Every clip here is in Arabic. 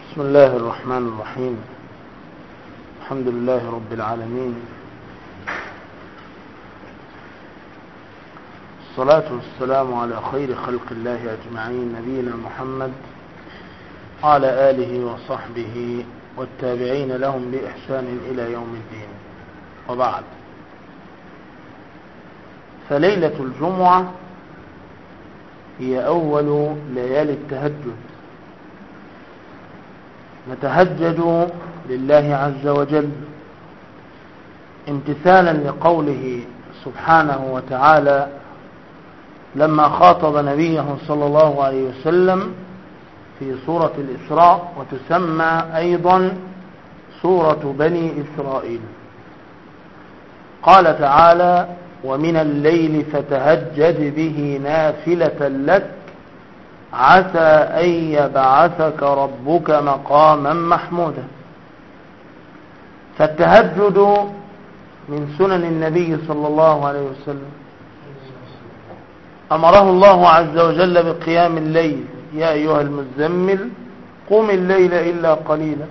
بسم الله الرحمن الرحيم. الحمد لله رب العالمين، الصلاة والسلام على خير خلق الله أجمعين، نبينا محمد وعلى آله وصحبه والتابعين لهم بإحسان إلى يوم الدين، وبعد. فليلة الجمعة هي أول ليالي التهجد، نتهجد لله عز وجل امتثالا لقوله سبحانه وتعالى لما خاطب نبيه صلى الله عليه وسلم في سورة الإسراء، وتسمى أيضا سورة بني إسرائيل. قال تعالى: ومن الليل فتهجد به نافلة لك عسى أن يبعثك ربك مقاما محمودا. فالتهجد من سنن النبي صلى الله عليه وسلم، أمره الله عز وجل بقيام الليل: يا أيها المزمل قم الليل إلا قليلا.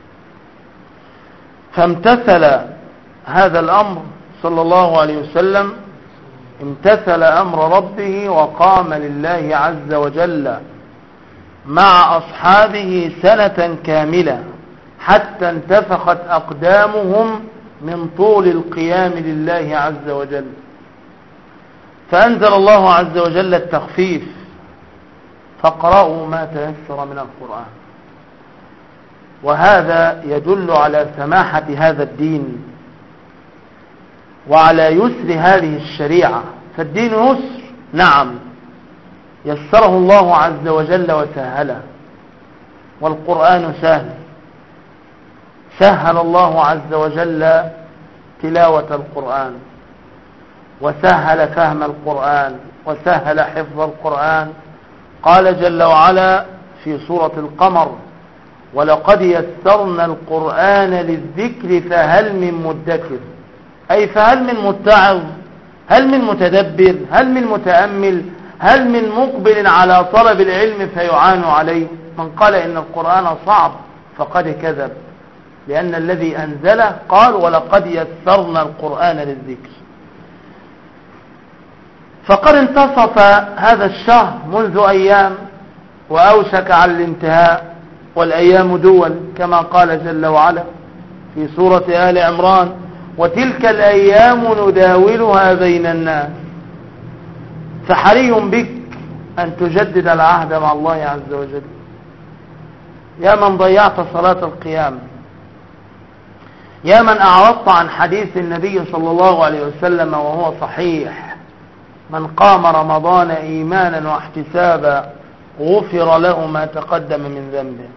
فامتثل هذا الأمر صلى الله عليه وسلم، امتثل أمر ربه وقام لله عز وجل مع أصحابه سنة كاملة حتى انتفخت أقدامهم من طول القيام لله عز وجل. فأنزل الله عز وجل التخفيف: فاقرأوا ما تيسر من القرآن. وهذا يدل على سماحة هذا الدين وعلى يسر هذه الشريعة. فالدين يسر، نعم، يسره الله عز وجل وسهله، والقرآن سهل. سهل الله عز وجل تلاوة القرآن، وسهل فهم القرآن، وسهل حفظ القرآن. قال جل وعلا في سورة القمر: ولقد يسرنا القرآن للذكر فهل من مدكر. أي فهل من متعظ، هل من متدبر، هل من متأمل، هل من مقبل على طلب العلم فيعان عليه؟ من قال إن القرآن صعب فقد كذب، لأن الذي أنزله قال: ولقد يسرنا القرآن للذكر. فقد انتصف هذا الشهر منذ أيام وأوشك على الانتهاء، والأيام دول، كما قال جل وعلا في سورة آل عمران: وتلك الأيام نداولها بين الناس. فحري بك أن تجدد العهد مع الله عز وجل. يا من ضيعت صلاة القيام، يا من أعرضت عن حديث النبي صلى الله عليه وسلم وهو صحيح: من قام رمضان إيمانا واحتسابا غفر له ما تقدم من ذنبه.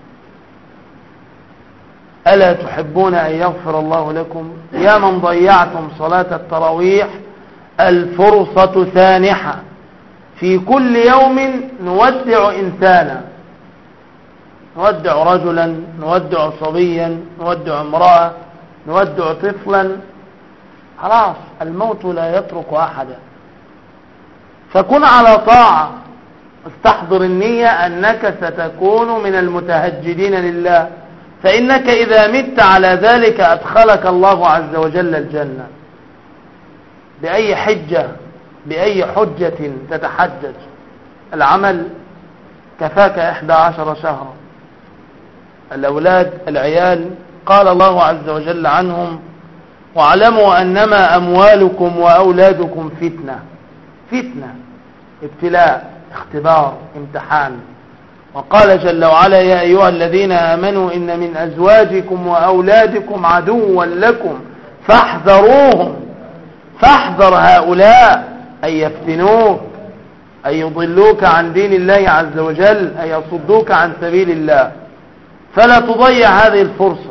ألا تحبون أن يغفر الله لكم؟ يا من ضيعتم صلاة التراويح، الفرصة سانحة. في كل يوم نودع إنسانا، نودع رجلا، نودع صبيا، نودع امرأة، نودع طفلا. خلاص، الموت لا يترك أحدا. فكن على طاعة، استحضر النية أنك ستكون من المتهجدين لله، فإنك إذا مت على ذلك أدخلك الله عز وجل الجنة. بأي حجة، بأي حجة تتحجج؟ العمل كفاك 11 شهرا. الأولاد، العيال، قال الله عز وجل عنهم: واعلموا أنما أموالكم وأولادكم فتنة. فتنة، ابتلاء، اختبار، امتحان. وقال جل وعلا: يا أيها الذين آمنوا إن من أزواجكم وأولادكم عدوا لكم فاحذروهم. فاحذر هؤلاء أن يفتنوك، أن يضلوك عن دين الله عز وجل، أن يصدوك عن سبيل الله. فلا تضيع هذه الفرصة.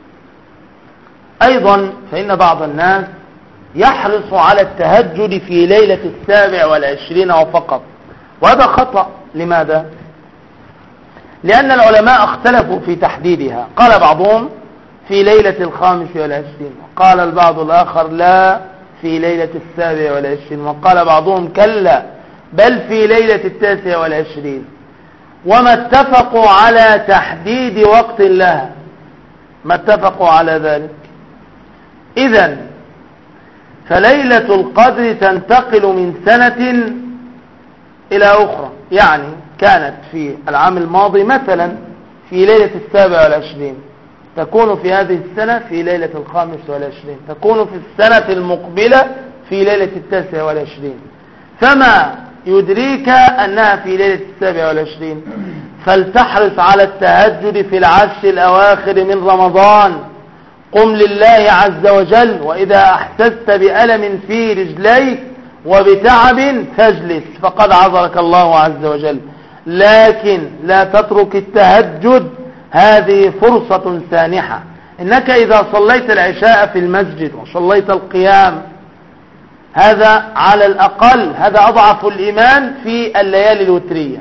أيضا فإن بعض الناس يحرص على التهجد في ليلة 27 وفقط، وهذا خطأ. لماذا؟ لأن العلماء اختلفوا في تحديدها. قال بعضهم في ليلة 25، وقال البعض الآخر لا، في ليلة 27، وقال بعضهم كلا، بل في ليلة 29. وما اتفقوا على تحديد وقت لها، ما اتفقوا على ذلك. إذن فليلة القدر تنتقل من سنة إلى أخرى، يعني كانت في العام الماضي مثلا في ليلة 27، تكون في هذه السنة في ليلة 25، تكون في السنة المقبلة في ليلة 29. فما يدريك أنها في ليلة 27؟ فلتحرص على التهجد في العشر الأواخر من رمضان. قم لله عز وجل، وإذا أحسست بألم في رجليك وبتعب فاجلس فقد عذرك الله عز وجل، لكن لا تترك التهجد، هذه فرصة سانحة. إنك إذا صليت العشاء في المسجد وصليت القيام، هذا على الأقل، هذا أضعف الإيمان في الليالي الوترية،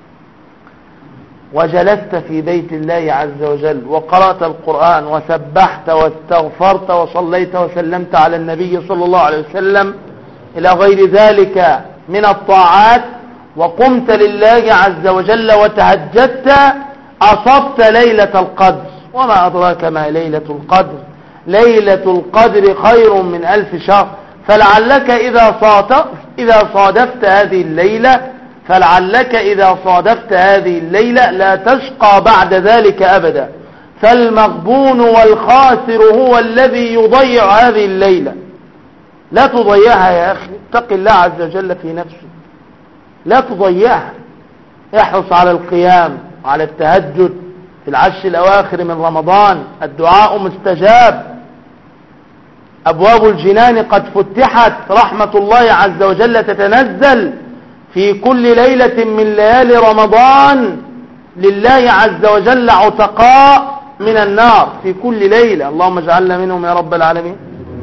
وجلست في بيت الله عز وجل وقرأت القرآن وسبحت واستغفرت وصليت وسلمت على النبي صلى الله عليه وسلم إلى غير ذلك من الطاعات، وقمت لله عز وجل وتهجدت، أصبت ليلة القدر. وما أدراك ما ليلة القدر؟ ليلة القدر خير من 1000 شهر. فلعلك إذا صادفت هذه الليلة، فلعلك إذا صادفت هذه الليلة لا تشقى بعد ذلك أبدا. فالمغبون والخاسر هو الذي يضيع هذه الليلة. لا تضيعها يا أخي، اتق الله عز وجل في نفسك، لا تضيعها. احرص على القيام وعلى التهجد في العشر الأواخر من رمضان، الدعاء مستجاب، أبواب الجنان قد فتحت، رحمة الله عز وجل تتنزل في كل ليلة من ليالي رمضان لله عز وجل عتقاء من النار في كل ليلة، اللهم اجعلنا منهم يا رب العالمين.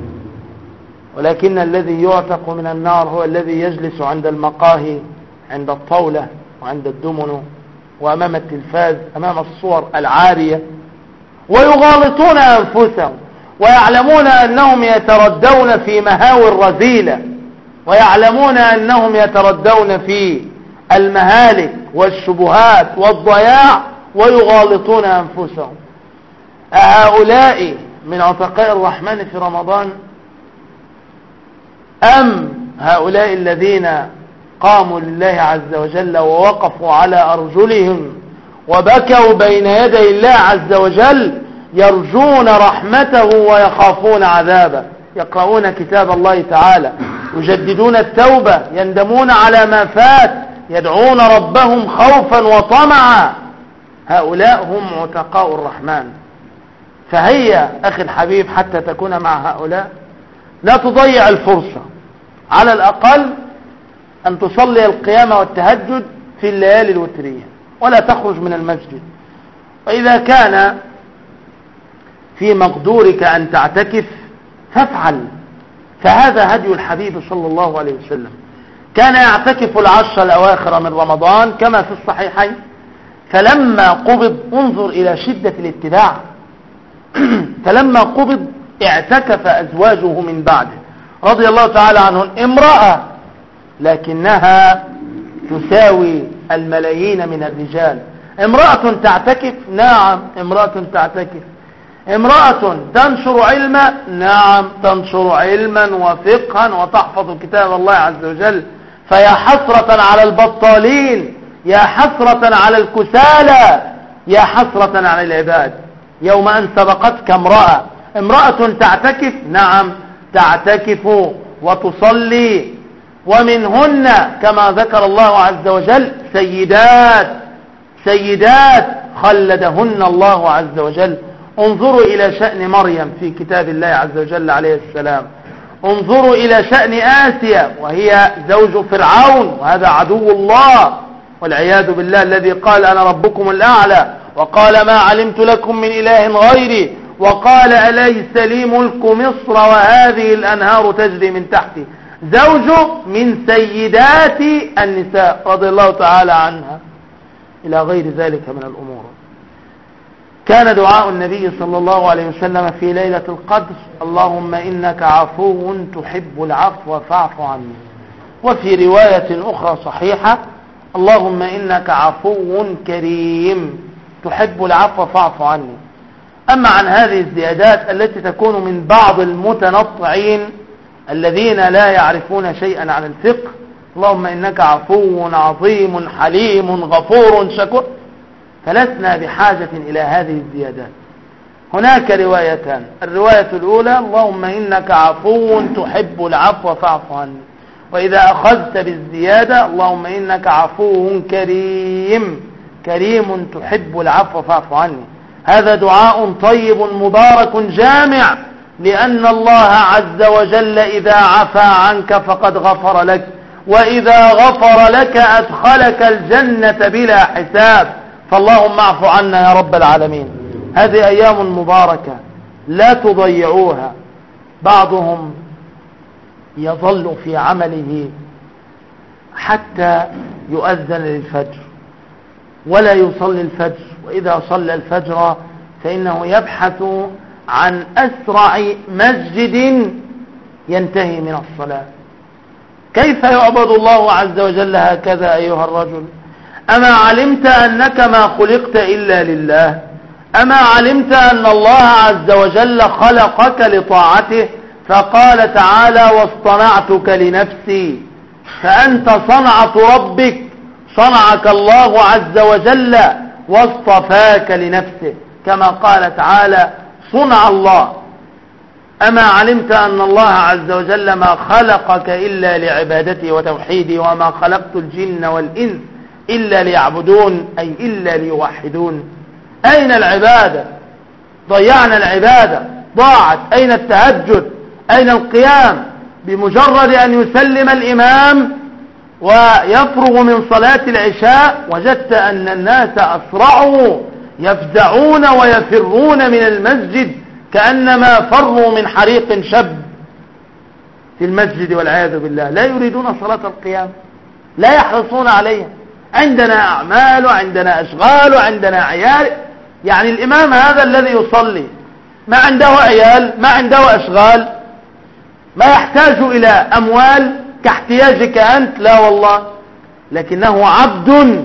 ولكن الذي يعتق من النار هو الذي يجلس عند المقاهي، عند الطاولة وعند الدمن وأمام التلفاز، أمام الصور العارية، ويغالطون أنفسهم ويعلمون أنهم يتردون في مهاوي الرذيلة، ويعلمون أنهم يتردون في المهالك والشبهات والضياع، ويغالطون أنفسهم. هؤلاء من عتقاء الرحمن في رمضان، أم هؤلاء الذين قاموا لله عز وجل ووقفوا على أرجلهم وبكوا بين يدي الله عز وجل يرجون رحمته ويخافون عذابه، يقرؤون كتاب الله تعالى، يجددون التوبة، يندمون على ما فات، يدعون ربهم خوفا وطمعا. هؤلاء هم عتقاء الرحمن. فهيا أخي الحبيب حتى تكون مع هؤلاء، لا تضيع الفرصة، على الأقل أن تصلي القيام والتهجد في الليالي الوترية ولا تخرج من المسجد. وإذا كان في مقدورك أن تعتكف فافعل، فهذا هدي الحبيب صلى الله عليه وسلم، كان يعتكف العشر الأواخر من رمضان كما في الصحيحين. فلما قبض، انظر إلى شدة الاتباع، فلما قبض اعتكف أزواجه من بعده رضي الله تعالى عنهم، امرأة لكنها تساوي الملايين من الرجال. امرأة تعتكف، نعم امرأة تعتكف. امرأة تنشر علما، نعم تنشر علما وفقها وتحفظ كتاب الله عز وجل. فيا حسرة على البطالين، يا حسرة على الكسالى، يا حسرة على العباد يوم أن سبقتك امرأة تعتكف، نعم تعتكف وتصلي. ومنهن كما ذكر الله عز وجل سيدات خلدهن الله عز وجل. انظروا إلى شأن مريم في كتاب الله عز وجل عليه السلام، انظروا إلى شأن آسيا وهي زوج فرعون، وهذا عدو الله والعياذ بالله، الذي قال أنا ربكم الأعلى، وقال ما علمت لكم من إله غيري، وقال أليس لي ملك مصر وهذه الأنهار تجري من تحتي. زوج من سيدات النساء رضي الله تعالى عنها، إلى غير ذلك من الأمور. كان دعاء النبي صلى الله عليه وسلم في ليلة القدر اللهم إنك عفو تحب العفو فاعف عني. وفي رواية أخرى صحيحة اللهم إنك عفو كريم تحب العفو فاعف عني. أما عن هذه الزيادات التي تكون من بعض المتنطعين الذين لا يعرفون شيئا عن الفقه، اللهم إنك عفو عظيم حليم غفور شكور، فلسنا بحاجة إلى هذه الزيادات. هناك روايتان، الرواية الأولى اللهم إنك عفو تحب العفو فاعف عني، وإذا أخذت بالزيادة اللهم إنك عفو كريم كريم تحب العفو فاعف عني. هذا دعاء طيب مبارك جامع، لأن الله عز وجل إذا عفا عنك فقد غفر لك، وإذا غفر لك أدخلك الجنة بلا حساب. فاللهم اعف عنا يا رب العالمين. هذه أيام مباركة لا تضيعوها. بعضهم يظل في عمله حتى يؤذن للفجر ولا يصلي الفجر، وإذا صلى الفجر فإنه يبحث عن أسرع مسجد ينتهي من الصلاة. كيف يعبد الله عز وجل هكذا أيها الرجل؟ أما علمت أنك ما خلقت إلا لله؟ أما علمت أن الله عز وجل خلقك لطاعته؟ فقال تعالى واصطنعتك لنفسي، فأنت صنعة ربك، صنعك الله عز وجل واصطفاك لنفسه، كما قال تعالى صنع الله. أما علمت أن الله عز وجل ما خلقك إلا لعبادته وتوحيده، وما خلقت الجن والإنس إلا ليعبدون، أي إلا ليوحدون. أين العبادة؟ ضيعنا العبادة، ضاعت. أين التهجد؟ أين القيام؟ بمجرد أن يسلم الإمام ويفرغ من صلاة العشاء وجدت أن الناس أسرعوا يفزعون ويفرون من المسجد كأنما فروا من حريق شب في المسجد والعياذ بالله. لا يريدون صلاة القيام، لا يحرصون عليها. عندنا أعمال وعندنا أشغال وعندنا عيال. يعني الإمام هذا الذي يصلي ما عنده عيال، ما عنده أشغال، ما يحتاج إلى أموال كاحتياجك أنت، لا والله، لكنه عبد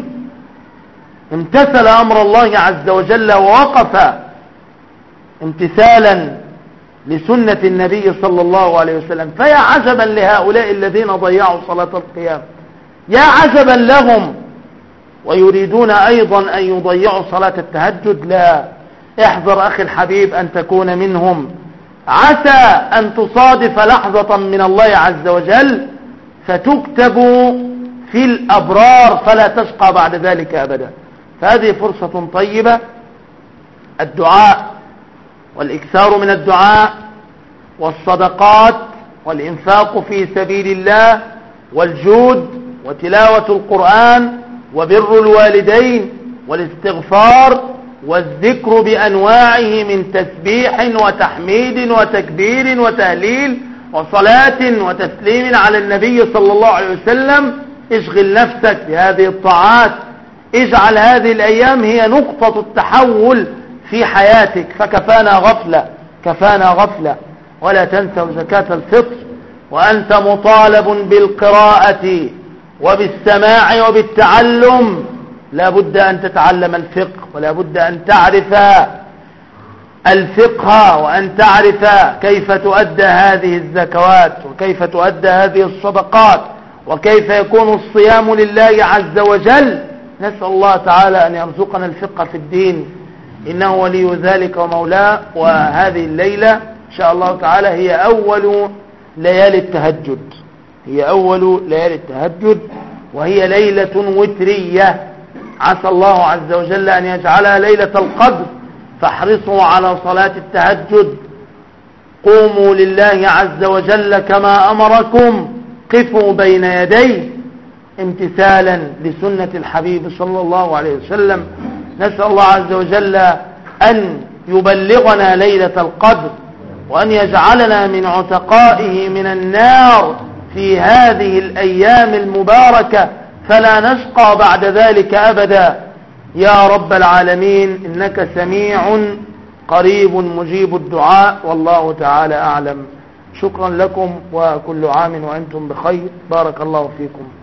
امتثل أمر الله عز وجل ووقف امتثالا لسنة النبي صلى الله عليه وسلم. فيا عجبا لهؤلاء الذين ضيعوا صلاة القيام، يا عجبا لهم، ويريدون أيضا أن يضيعوا صلاة التهجد. لا، احذر أخي الحبيب أن تكون منهم. عسى أن تصادف لحظة من الله عز وجل فتكتب في الأبرار فلا تشقى بعد ذلك أبدا. فهذه فرصة طيبة، الدعاء والإكثار من الدعاء والصدقات والإنفاق في سبيل الله والجود وتلاوة القرآن وبر الوالدين والاستغفار والذكر بأنواعه من تسبيح وتحميد وتكبير وتهليل وصلاة وتسليم على النبي صلى الله عليه وسلم. اشغل نفسك بهذه الطاعات، اجعل هذه الأيام هي نقطة التحول في حياتك. فكفانا غفلة، كفانا غفلة. ولا تنسوا زكاة الفطر وأنت مطالب بالقراءة وبالسماع وبالتعلم. لا بد أن تتعلم الفقه، ولا بد أن تعرف الفقه، وأن تعرف كيف تؤدى هذه الزكوات، وكيف تؤدى هذه الصدقات، وكيف يكون الصيام لله عز وجل. نسأل الله تعالى أن يرزقنا الفقه في الدين، إنه ولي ذلك ومولاه. وهذه الليلة إن شاء الله تعالى هي أول ليالي التهجد، هي أول ليالي التهجد، وهي ليلة وترية. عسى الله عز وجل أن يجعلها ليلة القدر. فاحرصوا على صلاة التهجد، قوموا لله عز وجل كما أمركم، قفوا بين يديه امتثالا لسنة الحبيب صلى الله عليه وسلم. نسأل الله عز وجل أن يبلغنا ليلة القدر، وأن يجعلنا من عتقائه من النار في هذه الأيام المباركة، فلا نشقى بعد ذلك أبدا يا رب العالمين. إنك سميع قريب مجيب الدعاء، والله تعالى أعلم. شكرا لكم، وكل عام وأنتم بخير. بارك الله فيكم.